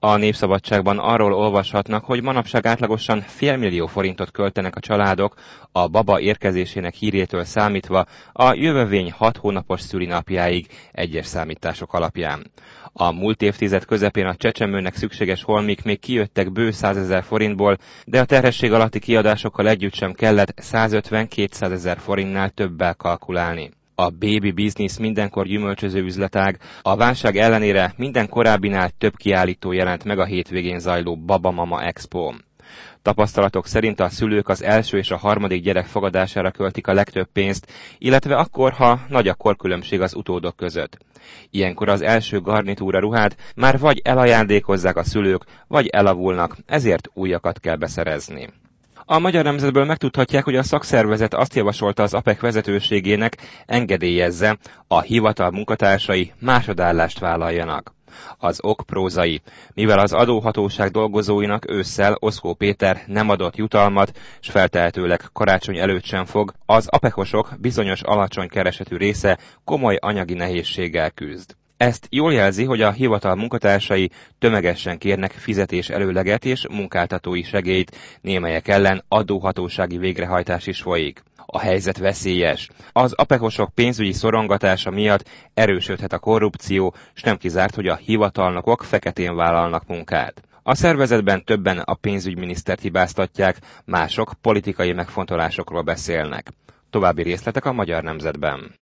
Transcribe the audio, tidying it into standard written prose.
A Népszabadságban arról olvashatnak, hogy manapság átlagosan $500 000 költenek a családok a baba érkezésének hírétől számítva a jövővény 6 hónapos szülinapjáig egyes számítások alapján. A múlt évtized közepén a csecsemőnek szükséges holmik még kijöttek bő $100 000, de a terhesség alatti kiadásokkal együtt sem kellett 150-200 000 forintnál többel kalkulálni. A baby business mindenkor gyümölcsöző üzletág, a válság ellenére minden korábbinál több kiállító jelent meg a hétvégén zajló Baba Mama Expo. Tapasztalatok szerint a szülők az első és a harmadik gyerek fogadására költik a legtöbb pénzt, illetve akkor, ha nagy a korkülönbség az utódok között. Ilyenkor az első garnitúra ruhát már vagy elajándékozzák a szülők, vagy elavulnak, ezért újakat kell beszerezni. A Magyar Nemzetből megtudhatják, hogy a szakszervezet azt javasolta az APEC vezetőségének, engedélyezze, a hivatal munkatársai másodállást vállaljanak. Az ok prózai. Mivel az adóhatóság dolgozóinak ősszel Oszkó Péter nem adott jutalmat, s feltehetőleg karácsony előtt sem fog, az apekosok bizonyos alacsony keresetű része komoly anyagi nehézséggel küzd. Ezt jól jelzi, hogy a hivatal munkatársai tömegesen kérnek fizetés előleget és munkáltatói segélyt, némelyek ellen adóhatósági végrehajtás is folyik. A helyzet veszélyes. Az apekosok pénzügyi szorongatása miatt erősödhet a korrupció, s nem kizárt, hogy a hivatalnokok feketén vállalnak munkát. A szervezetben többen a pénzügyminisztert hibáztatják, mások politikai megfontolásokról beszélnek. További részletek a Magyar Nemzetben.